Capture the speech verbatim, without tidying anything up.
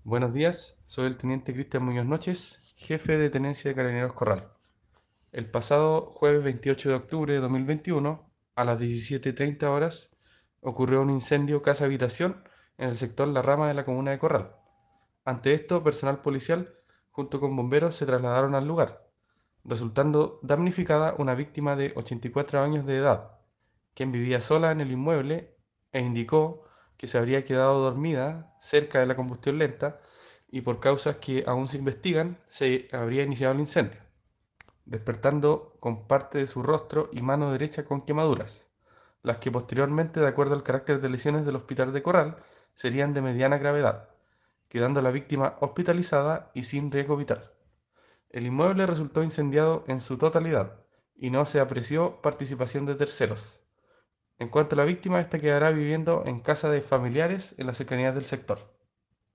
Buenos días, soy el teniente Cristian Muñoz Noches, jefe de Tenencia de Carabineros Corral. El pasado jueves veintiocho de octubre de dos mil veintiuno, a las diecisiete treinta horas, ocurrió un incendio casa-habitación en el sector La Rama de la comuna de Corral. Ante esto, personal policial junto con bomberos se trasladaron al lugar, resultando damnificada una víctima de ochenta y cuatro años de edad, quien vivía sola en el inmueble e indicó que se habría quedado dormida cerca de la combustión lenta y por causas que aún se investigan se habría iniciado el incendio, despertando con parte de su rostro y mano derecha con quemaduras, las que posteriormente, de acuerdo al carácter de lesiones del hospital de Corral, serían de mediana gravedad, quedando la víctima hospitalizada y sin riesgo vital. El inmueble resultó incendiado en su totalidad y no se apreció participación de terceros. En cuanto a la víctima, esta quedará viviendo en casa de familiares en las cercanías del sector.